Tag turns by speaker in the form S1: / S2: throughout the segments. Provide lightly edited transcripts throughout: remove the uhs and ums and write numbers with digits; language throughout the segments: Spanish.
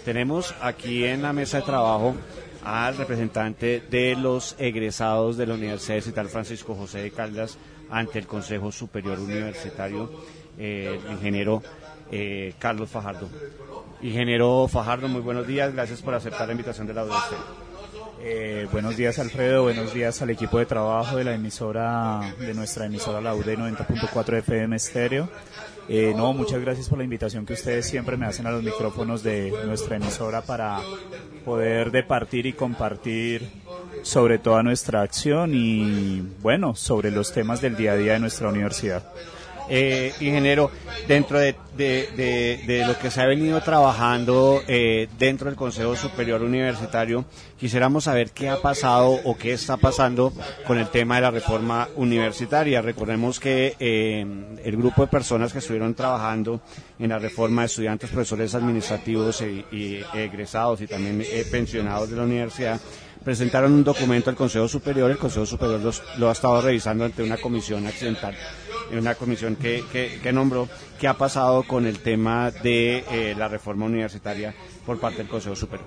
S1: Tenemos aquí en la mesa de trabajo al representante de los egresados de la Universidad Distrital Francisco José de Caldas ante el Consejo Superior Universitario, el ingeniero Carlos Fajardo. Ingeniero Fajardo, muy buenos días, gracias por aceptar la invitación de la UDESTE.
S2: Buenos días, Alfredo, buenos días al equipo de trabajo de la emisora, de nuestra emisora la UD 90.4 FM Estéreo. Muchas gracias por la invitación que ustedes siempre me hacen a los micrófonos de nuestra emisora para poder departir y compartir sobre toda nuestra acción y, sobre los temas del día a día de nuestra universidad.
S1: Ingeniero, dentro de lo que se ha venido trabajando dentro del Consejo Superior Universitario, quisiéramos saber qué ha pasado o qué está pasando con el tema de la reforma universitaria. Recordemos que el grupo de personas que estuvieron trabajando en la reforma de estudiantes, profesores administrativos y egresados y también pensionados de la universidad, presentaron un documento al Consejo Superior. El Consejo Superior lo ha estado revisando ante una comisión accidental, una comisión que nombró. ¿Qué ha pasado con el tema de la reforma universitaria por parte del Consejo Superior?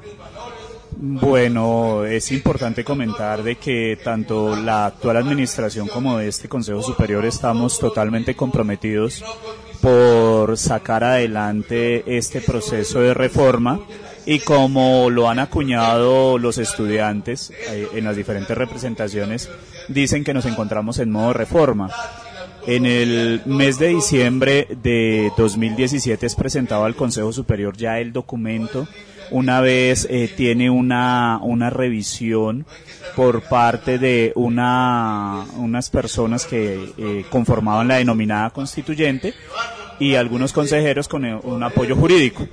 S2: Bueno, es importante comentar de que tanto la actual administración como de este Consejo Superior estamos totalmente comprometidos por sacar adelante este proceso de reforma. Y como lo han acuñado los estudiantes en las diferentes representaciones, dicen que nos encontramos en modo reforma. En el mes de diciembre de 2017 es presentado al Consejo Superior ya el documento. Una vez tiene una revisión por parte de unas personas que conformaban la denominada constituyente y algunos consejeros con un apoyo jurídico.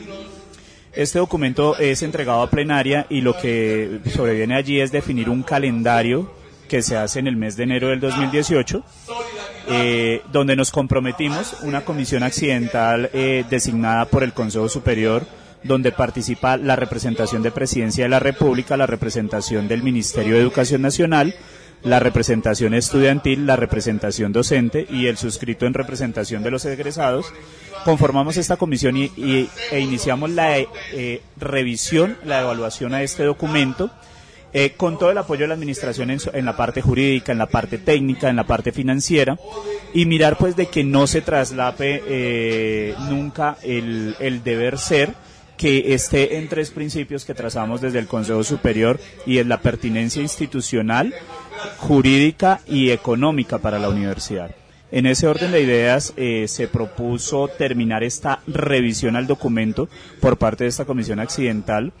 S2: Este documento es entregado a plenaria y lo que sobreviene allí es definir un calendario que se hace en el mes de enero del 2018, donde nos comprometimos, una comisión accidental designada por el Consejo Superior, donde participa la representación de Presidencia de la República, la representación del Ministerio de Educación Nacional, la representación estudiantil, la representación docente y el suscrito en representación de los egresados. Conformamos esta comisión e iniciamos la revisión, la evaluación a este documento, con todo el apoyo de la administración en la parte jurídica, en la parte técnica, en la parte financiera, y mirar pues de que no se traslape nunca el deber ser, que esté en tres principios que trazamos desde el Consejo Superior, y es la pertinencia institucional, jurídica y económica para la universidad. En ese orden de ideas se propuso terminar esta revisión al documento por parte de esta comisión accidental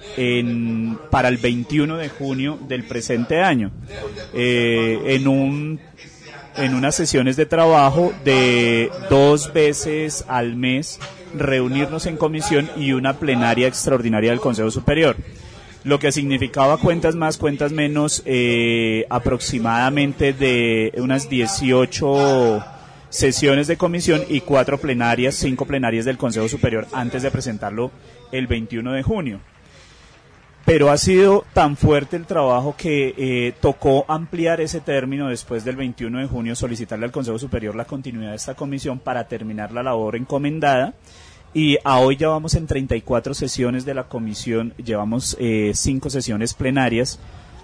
S2: para el 21 de junio del presente año, en unas sesiones de trabajo de 2 veces al mes, reunirnos en comisión y una plenaria extraordinaria del Consejo Superior. Lo que significaba cuentas más, cuentas menos, aproximadamente de unas 18 sesiones de comisión y 5 plenarias del Consejo Superior antes de presentarlo el 21 de junio. Pero ha sido tan fuerte el trabajo que tocó ampliar ese término después del 21 de junio, solicitarle al Consejo Superior la continuidad de esta comisión para terminar la labor encomendada. Y a hoy ya vamos en 34 sesiones de la comisión, llevamos 5 sesiones plenarias.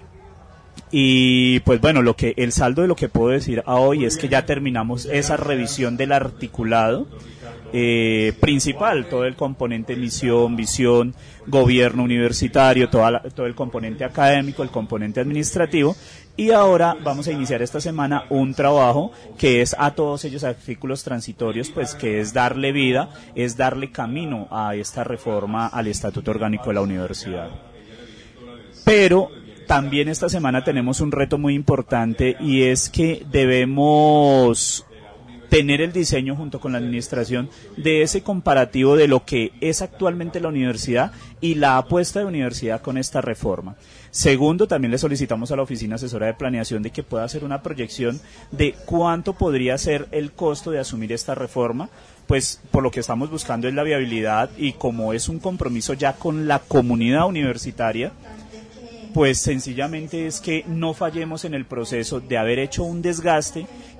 S2: Y pues bueno, el saldo de lo que puedo decir a hoy es que ya terminamos esa revisión del articulado principal, todo el componente misión, visión, gobierno universitario, todo el componente académico, el componente administrativo, y ahora vamos a iniciar esta semana un trabajo que es a todos ellos artículos transitorios, pues que es darle vida, es darle camino a esta reforma al Estatuto Orgánico de la Universidad. Pero también esta semana tenemos un reto muy importante, y es que debemos tener el diseño junto con la administración de ese comparativo de lo que es actualmente la universidad y la apuesta de universidad con esta reforma. Segundo, también le solicitamos a la Oficina Asesora de Planeación de que pueda hacer una proyección de cuánto podría ser el costo de asumir esta reforma, pues por lo que estamos buscando es la viabilidad, y como es un compromiso ya con la comunidad universitaria, pues sencillamente es que no fallemos en el proceso de haber hecho un desgaste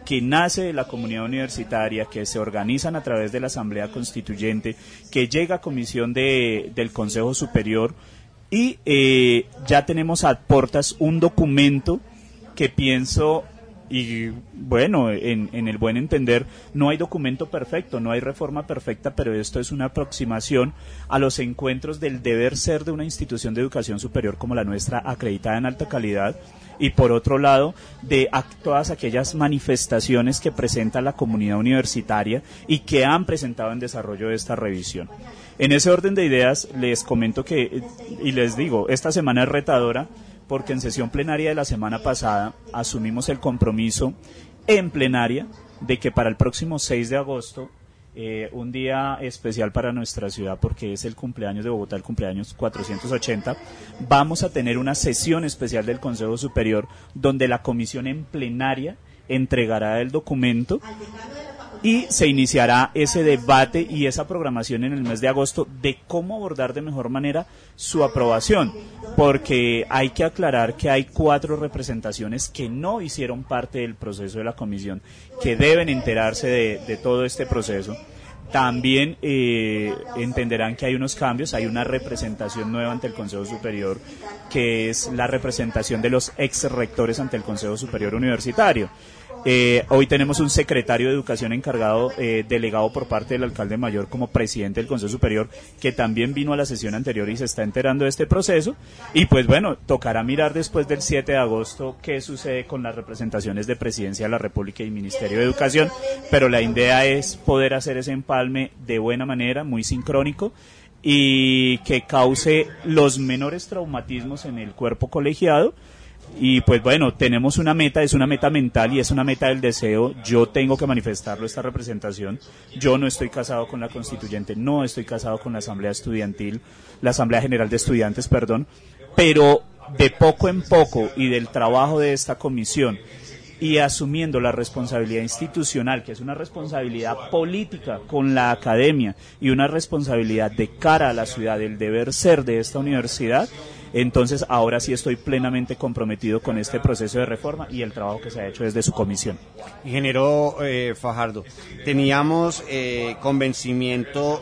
S2: que nace de la comunidad universitaria, que se organizan a través de la Asamblea Constituyente, que llega a comisión del Consejo Superior, y ya tenemos a portas un documento que pienso, y bueno, en el buen entender, no hay documento perfecto, no hay reforma perfecta, pero esto es una aproximación a los encuentros del deber ser de una institución de educación superior como la nuestra, acreditada en alta calidad, y por otro lado, de todas aquellas manifestaciones que presenta la comunidad universitaria y que han presentado en desarrollo de esta revisión. En ese orden de ideas, les comento que, y les digo, esta semana es retadora, porque en sesión plenaria de la semana pasada asumimos el compromiso en plenaria de que para el próximo 6 de agosto, un día especial para nuestra ciudad porque es el cumpleaños de Bogotá, el cumpleaños 480, vamos a tener una sesión especial del Consejo Superior donde la comisión en plenaria entregará el documento y se iniciará ese debate y esa programación en el mes de agosto de cómo abordar de mejor manera su aprobación, porque hay que aclarar que hay 4 representaciones que no hicieron parte del proceso de la comisión, que deben enterarse de todo este proceso. También entenderán que hay unos cambios, hay una representación nueva ante el Consejo Superior, que es la representación de los ex rectores ante el Consejo Superior Universitario. Hoy tenemos un secretario de Educación encargado, delegado por parte del alcalde mayor como presidente del Consejo Superior, que también vino a la sesión anterior y se está enterando de este proceso. Y pues bueno, tocará mirar después del 7 de agosto qué sucede con las representaciones de Presidencia de la República y Ministerio de Educación, pero la idea es poder hacer ese empalme de buena manera, muy sincrónico, y que cause los menores traumatismos en el cuerpo colegiado. Y pues bueno, tenemos una meta, es una meta mental y es una meta del deseo. Yo tengo que manifestarlo, esta representación. Yo no estoy casado con la constituyente, no estoy casado con la Asamblea Estudiantil, la Asamblea General de Estudiantes, perdón, pero de poco en poco y del trabajo de esta comisión y asumiendo la responsabilidad institucional, que es una responsabilidad política con la academia y una responsabilidad de cara a la ciudad, del deber ser de esta universidad, entonces ahora sí estoy plenamente comprometido con este proceso de reforma y el trabajo que se ha hecho desde su comisión.
S1: Ingeniero Fajardo, teníamos convencimiento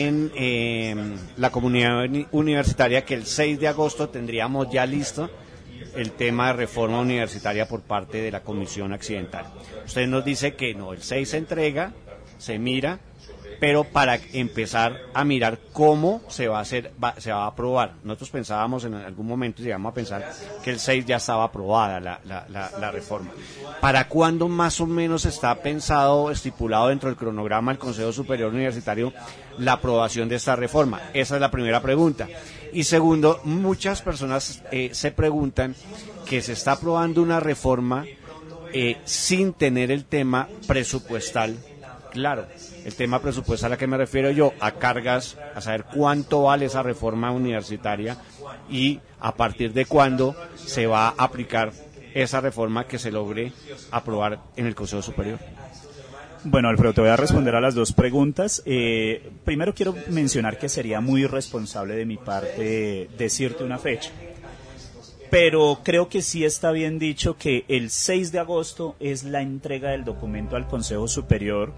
S1: en la comunidad universitaria que el 6 de agosto tendríamos ya listo el tema de reforma universitaria por parte de la comisión accidental. Usted nos dice que no, el 6 se entrega, se mira, pero para empezar a mirar cómo se va a hacer, se va a aprobar. Nosotros pensábamos en algún momento, llegamos a pensar que el 6 ya estaba aprobada la reforma. ¿Para cuándo más o menos está pensado, estipulado dentro del cronograma del Consejo Superior Universitario, la aprobación de esta reforma? Esa es la primera pregunta. Y segundo, muchas personas se preguntan que se está aprobando una reforma sin tener el tema presupuestal claro. El tema presupuestal a que me refiero yo, a cargas, a saber cuánto vale esa reforma universitaria y a partir de cuándo se va a aplicar esa reforma que se logre aprobar en el Consejo Superior.
S2: Bueno, Alfredo, te voy a responder a las dos preguntas. Primero quiero mencionar que sería muy irresponsable de mi parte decirte una fecha, pero creo que sí está bien dicho que el 6 de agosto es la entrega del documento al Consejo Superior.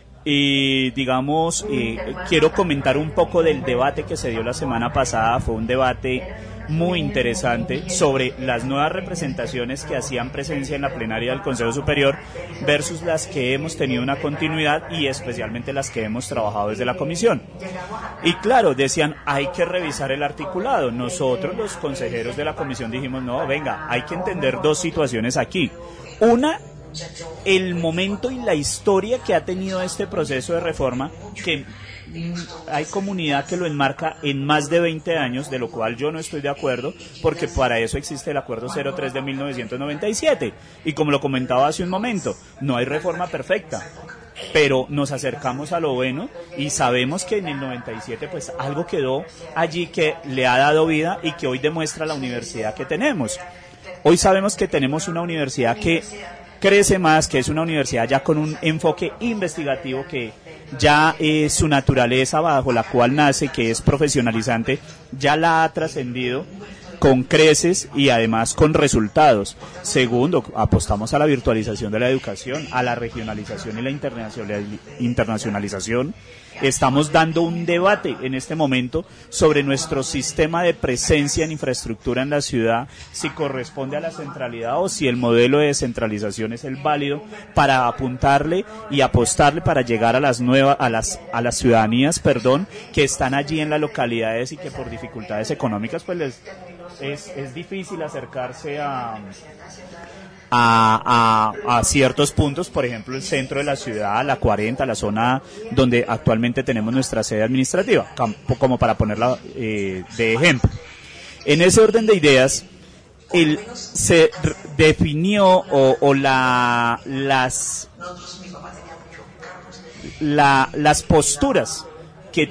S2: Y digamos, quiero comentar un poco del debate que se dio la semana pasada. Fue un debate muy interesante sobre las nuevas representaciones que hacían presencia en la plenaria del Consejo Superior versus las que hemos tenido una continuidad y especialmente las que hemos trabajado desde la comisión. Y claro, decían, hay que revisar el articulado. Nosotros, los consejeros de la comisión, dijimos, no, venga, hay que entender dos situaciones aquí. Una, el momento y la historia que ha tenido este proceso de reforma, que hay comunidad que lo enmarca en más de 20 años, de lo cual yo no estoy de acuerdo, porque para eso existe el Acuerdo 03 de 1997, y como lo comentaba hace un momento, no hay reforma perfecta, pero nos acercamos a lo bueno y sabemos que en el 97 pues algo quedó allí que le ha dado vida y que hoy demuestra la universidad que tenemos. Hoy sabemos que tenemos una universidad que crece más, que es una universidad ya con un enfoque investigativo, que ya su naturaleza bajo la cual nace, que es profesionalizante, ya la ha trascendido, con creces y además con resultados. Segundo, apostamos a la virtualización de la educación, a la regionalización y la internacionalización. Estamos dando un debate en este momento sobre nuestro sistema de presencia en infraestructura en la ciudad, si corresponde a la centralidad o si el modelo de descentralización es el válido para apuntarle y apostarle para llegar a las ciudadanías, que están allí en las localidades y que por dificultades económicas pues es difícil acercarse a ciertos puntos, por ejemplo el centro de la ciudad, la 40, la zona donde actualmente tenemos nuestra sede administrativa, como para ponerla de ejemplo. En ese orden de ideas, se definió las posturas que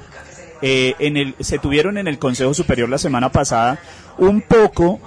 S2: se tuvieron en el Consejo Superior la semana pasada, un poco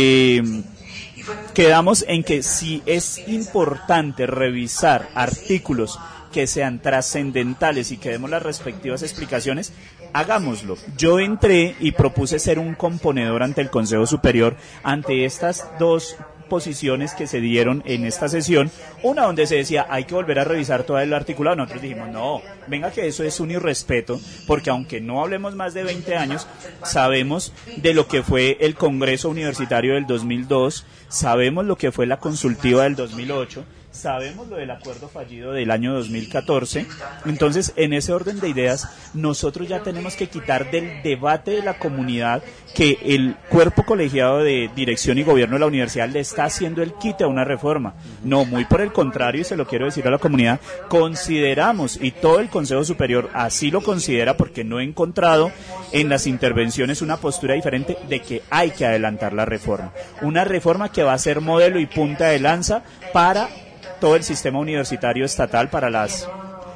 S2: quedamos en que si es importante revisar artículos que sean trascendentales y que demos las respectivas explicaciones, hagámoslo. Yo entré y propuse ser un componedor ante el Consejo Superior ante estas dos posiciones que se dieron en esta sesión, una donde se decía hay que volver a revisar todo el articulado. Nosotros dijimos no, venga, que eso es un irrespeto, porque aunque no hablemos más de 20 años, sabemos de lo que fue el Congreso Universitario del 2002, sabemos lo que fue la consultiva del 2008, sabemos lo del acuerdo fallido del año 2014, entonces en ese orden de ideas nosotros ya tenemos que quitar del debate de la comunidad que el cuerpo colegiado de dirección y gobierno de la universidad le está haciendo el quite a una reforma. No, muy por el contrario, y se lo quiero decir a la comunidad, consideramos, y todo el Consejo Superior así lo considera, porque no he encontrado en las intervenciones una postura diferente, de que hay que adelantar la reforma. Una reforma que va a ser modelo y punta de lanza para todo el sistema universitario estatal, para las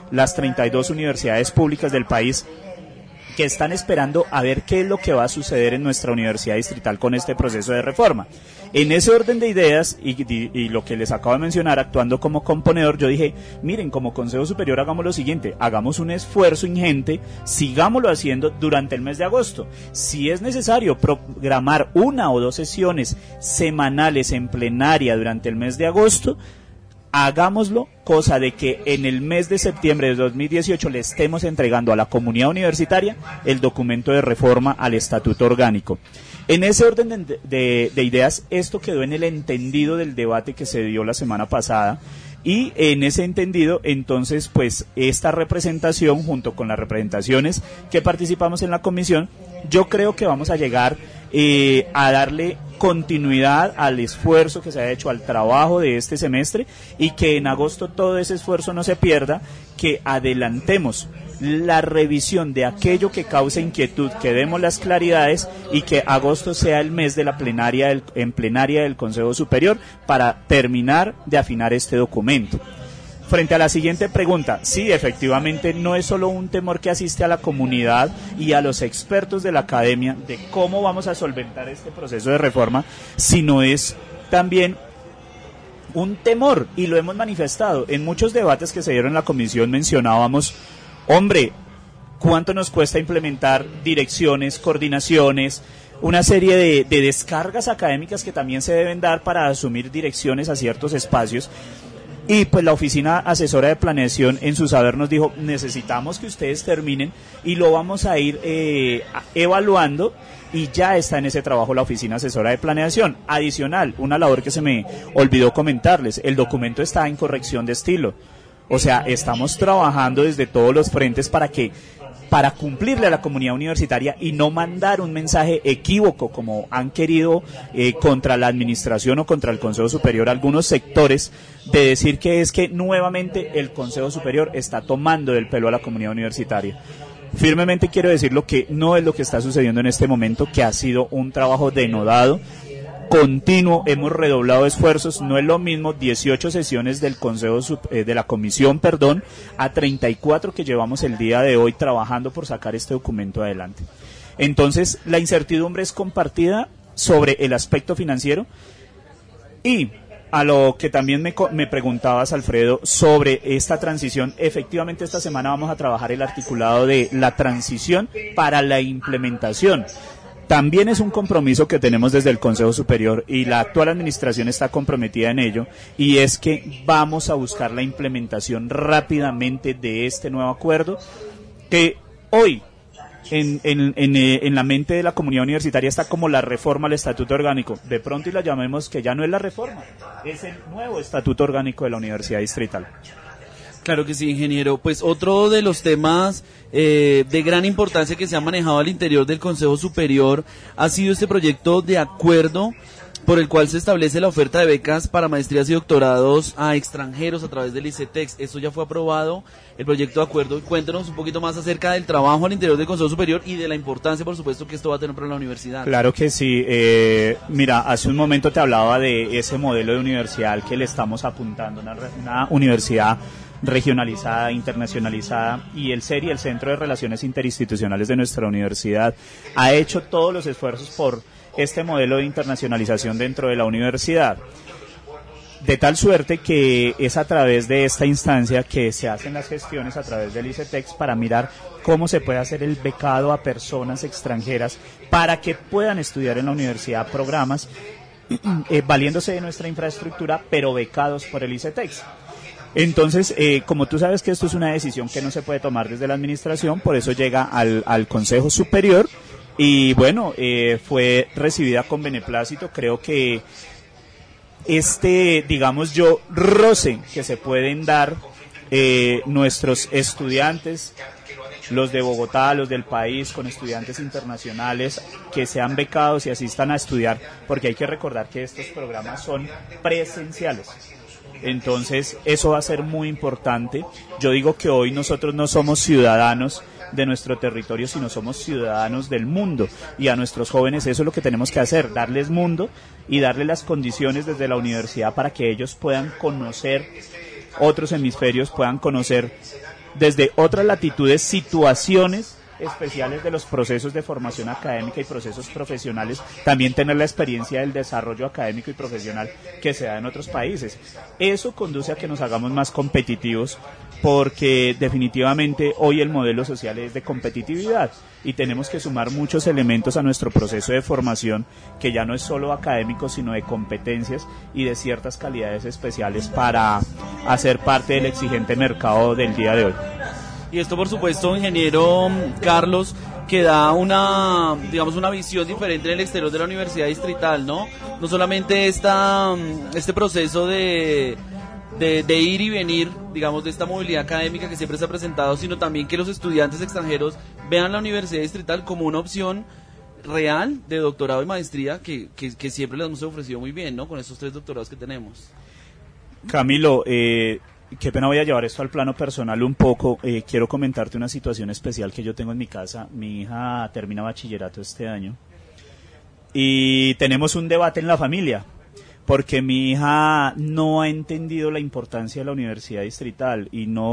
S2: 32 universidades públicas del país, que están esperando a ver qué es lo que va a suceder en nuestra universidad distrital con este proceso de reforma. En ese orden de ideas, y lo que les acabo de mencionar, actuando como componedor, yo dije, miren, como Consejo Superior hagamos lo siguiente, hagamos un esfuerzo ingente, sigámoslo haciendo durante el mes de agosto. Si es necesario programar 1 o 2 sesiones semanales en plenaria durante el mes de agosto, hagámoslo, cosa de que en el mes de septiembre de 2018 le estemos entregando a la comunidad universitaria el documento de reforma al estatuto orgánico. En ese orden de ideas, esto quedó en el entendido del debate que se dio la semana pasada, y en ese entendido, entonces, pues esta representación, junto con las representaciones que participamos en la comisión, yo creo que vamos a llegar a darle continuidad al esfuerzo que se ha hecho, al trabajo de este semestre, y que en agosto todo ese esfuerzo no se pierda, que adelantemos la revisión de aquello que causa inquietud, que demos las claridades, y que agosto sea el mes de la plenaria del Consejo Superior para terminar de afinar este documento. Frente a la siguiente pregunta, sí, efectivamente no es solo un temor que asiste a la comunidad y a los expertos de la academia de cómo vamos a solventar este proceso de reforma, sino es también un temor, y lo hemos manifestado en muchos debates que se dieron en la comisión. Mencionábamos, hombre, ¿cuánto nos cuesta implementar direcciones, coordinaciones, una serie de descargas académicas que también se deben dar para asumir direcciones a ciertos espacios? Y pues la Oficina Asesora de Planeación en su saber nos dijo, necesitamos que ustedes terminen y lo vamos a ir evaluando, y ya está en ese trabajo la Oficina Asesora de Planeación. Adicional, una labor que se me olvidó comentarles, el documento está en corrección de estilo. O sea, estamos trabajando desde todos los frentes para cumplirle a la comunidad universitaria y no mandar un mensaje equívoco, como han querido contra la administración o contra el Consejo Superior algunos sectores, de decir que es que nuevamente el Consejo Superior está tomando del pelo a la comunidad universitaria. Firmemente quiero decirlo, que no es lo que está sucediendo en este momento, que ha sido un trabajo denodado, continuo, hemos redoblado esfuerzos. No es lo mismo 18 sesiones del de la comisión, a 34 que llevamos el día de hoy trabajando por sacar este documento adelante. Entonces, la incertidumbre es compartida sobre el aspecto financiero, y a lo que también me preguntabas, Alfredo, sobre esta transición. Efectivamente, esta semana vamos a trabajar el articulado de la transición para la implementación. también es un compromiso que tenemos desde el Consejo Superior y la actual administración está comprometida en ello, y es que vamos a buscar la implementación rápidamente de este nuevo acuerdo que hoy en la mente de la comunidad universitaria está como la reforma al Estatuto Orgánico. De pronto y la llamemos que ya no es la reforma, es el nuevo Estatuto Orgánico de la Universidad Distrital.
S3: Claro que sí, ingeniero. Pues otro de los temas de gran importancia que se ha manejado al interior del Consejo Superior ha sido este proyecto de acuerdo por el cual se establece la oferta de becas para maestrías y doctorados a extranjeros a través del ICETEX. Eso ya fue aprobado, el proyecto de acuerdo. Cuéntanos un poquito más acerca del trabajo al interior del Consejo Superior y de la importancia, por supuesto, que esto va a tener para la universidad.
S2: Claro que sí. Mira, hace un momento te hablaba de ese modelo de universidad al que le estamos apuntando, una universidad regionalizada, internacionalizada, y el CERI, el Centro de Relaciones Interinstitucionales de nuestra universidad, ha hecho todos los esfuerzos por este modelo de internacionalización dentro de la universidad, de tal suerte que es a través de esta instancia que se hacen las gestiones a través del ICETEX para mirar cómo se puede hacer el becado a personas extranjeras para que puedan estudiar en la universidad programas valiéndose de nuestra infraestructura, pero becados por el ICETEX. Entonces, como tú sabes que esto es una decisión que no se puede tomar desde la administración, por eso llega al Consejo Superior y bueno, fue recibida con beneplácito. Creo que roce que se pueden dar nuestros estudiantes, los de Bogotá, los del país, con estudiantes internacionales que sean becados y asistan a estudiar, porque hay que recordar que estos programas son presenciales. Entonces, eso va a ser muy importante. Yo digo que hoy nosotros no somos ciudadanos de nuestro territorio, sino somos ciudadanos del mundo, y a nuestros jóvenes eso es lo que tenemos que hacer, darles mundo y darles las condiciones desde la universidad para que ellos puedan conocer otros hemisferios, puedan conocer desde otras latitudes situaciones especiales de los procesos de formación académica y procesos profesionales, también tener la experiencia del desarrollo académico y profesional que se da en otros países. Eso conduce a que nos hagamos más competitivos, porque definitivamente hoy el modelo social es de competitividad y tenemos que sumar muchos elementos a nuestro proceso de formación, que ya no es solo académico, sino de competencias y de ciertas calidades especiales para hacer parte del exigente mercado del día de hoy.
S3: Y esto, por supuesto, ingeniero Carlos, que da una visión diferente en el exterior de la Universidad Distrital, ¿no? No solamente este proceso de ir y venir, digamos, de esta movilidad académica que siempre se ha presentado, sino también que los estudiantes extranjeros vean la Universidad Distrital como una opción real de doctorado y maestría que siempre les hemos ofrecido muy bien, ¿no? Con estos 3 doctorados que tenemos.
S2: Camilo, qué pena, voy a llevar esto al plano personal un poco. Quiero comentarte una situación especial que yo tengo en mi casa. Mi hija termina bachillerato este año y tenemos un debate en la familia, porque mi hija no ha entendido la importancia de la Universidad Distrital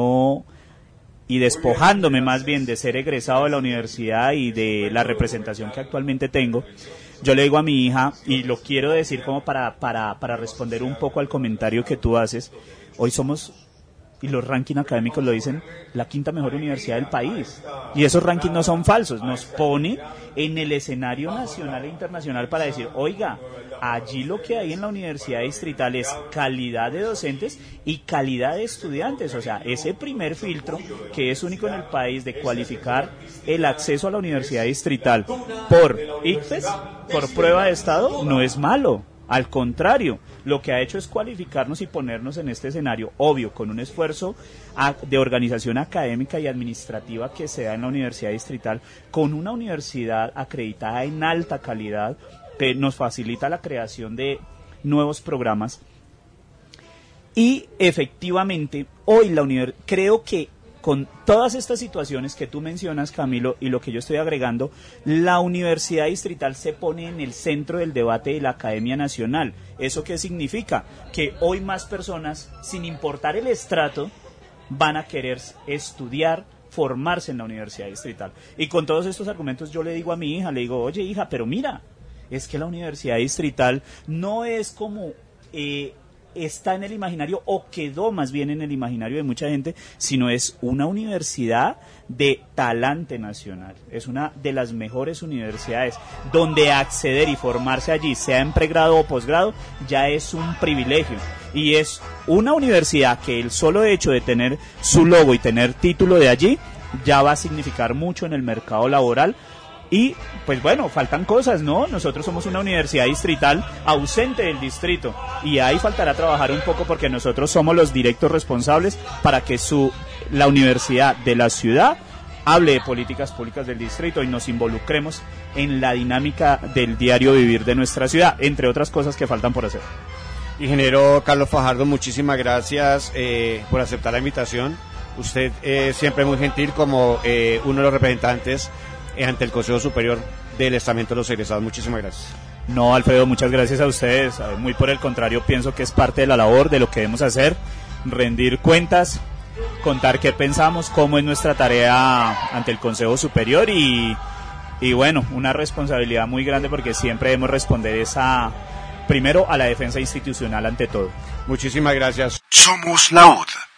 S2: y despojándome más bien de ser egresado de la universidad y de la representación que actualmente tengo, yo le digo a mi hija, y lo quiero decir como para responder un poco al comentario que tú haces, hoy somos, y los rankings académicos lo dicen, la 5ª mejor universidad del país. Y esos rankings no son falsos, nos pone en el escenario nacional e internacional para decir, oiga, allí lo que hay en la Universidad Distrital es calidad de docentes y calidad de estudiantes. O sea, ese primer filtro, que es único en el país, de cualificar el acceso a la Universidad Distrital por ICFES, por prueba de estado, no es malo. Al contrario, lo que ha hecho es cualificarnos y ponernos en este escenario, obvio, con un esfuerzo de organización académica y administrativa que se da en la Universidad Distrital, con una universidad acreditada en alta calidad, que nos facilita la creación de nuevos programas. Y efectivamente, hoy creo que con todas estas situaciones que tú mencionas, Camilo, y lo que yo estoy agregando, la Universidad Distrital se pone en el centro del debate de la Academia Nacional. ¿Eso qué significa? Que hoy más personas, sin importar el estrato, van a querer estudiar, formarse en la Universidad Distrital. Y con todos estos argumentos yo le digo a mi hija, le digo, oye hija, pero mira, es que la Universidad Distrital no es como está en el imaginario o quedó más bien en el imaginario de mucha gente, sino es una universidad de talante nacional. Es una de las mejores universidades donde acceder y formarse allí, sea en pregrado o posgrado, ya es un privilegio. Y es una universidad que el solo hecho de tener su logo y tener título de allí ya va a significar mucho en el mercado laboral. Y pues bueno, faltan cosas, ¿no? Nosotros somos una universidad distrital ausente del distrito y ahí faltará trabajar un poco porque nosotros somos los directos responsables para que la universidad de la ciudad hable de políticas públicas del distrito y nos involucremos en la dinámica del diario vivir de nuestra ciudad, entre otras cosas que faltan por hacer.
S1: Ingeniero Carlos Fajardo, muchísimas gracias por aceptar la invitación. Usted siempre muy gentil como uno de los representantes ante el Consejo Superior del Estamento de los Egresados. Muchísimas gracias.
S2: No, Alfredo, muchas gracias a ustedes. Muy por el contrario, pienso que es parte de la labor, de lo que debemos hacer, rendir cuentas, contar qué pensamos, cómo es nuestra tarea ante el Consejo Superior y bueno, una responsabilidad muy grande porque siempre debemos responder primero a la defensa institucional ante todo.
S1: Muchísimas gracias.
S4: Somos la UD.